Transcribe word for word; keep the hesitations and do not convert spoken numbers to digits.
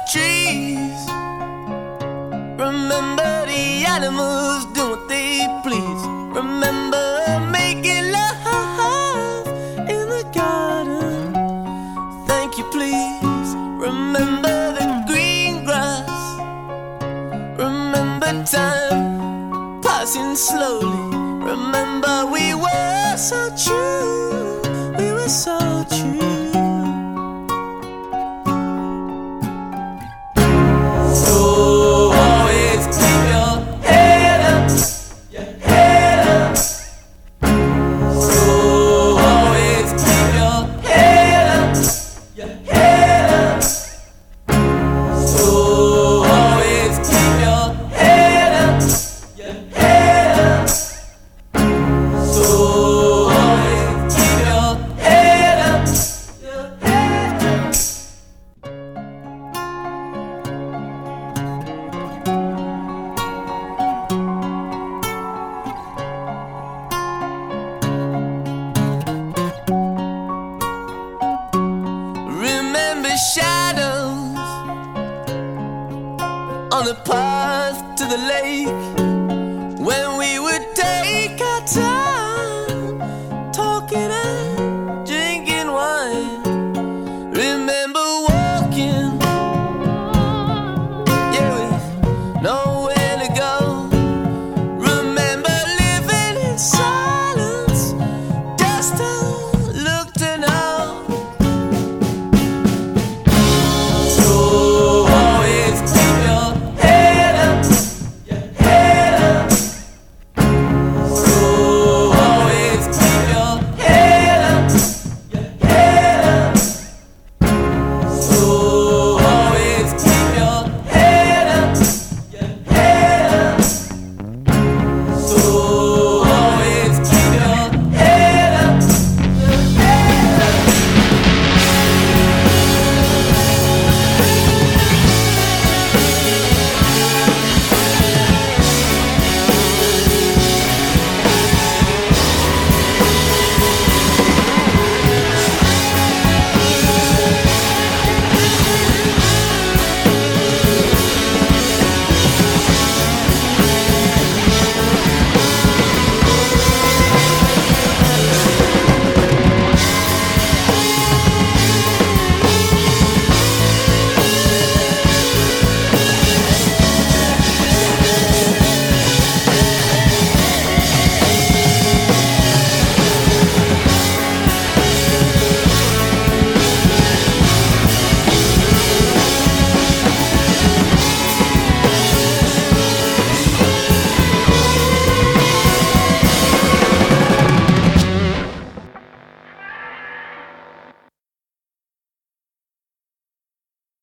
trees. Remember the animals doing what they please. Remember making love in the garden. Thank you, please. Remember the green grass. Remember time passing slowly. Remember we were so true. We were so true. Shadows on the path to the lake when we would take our time.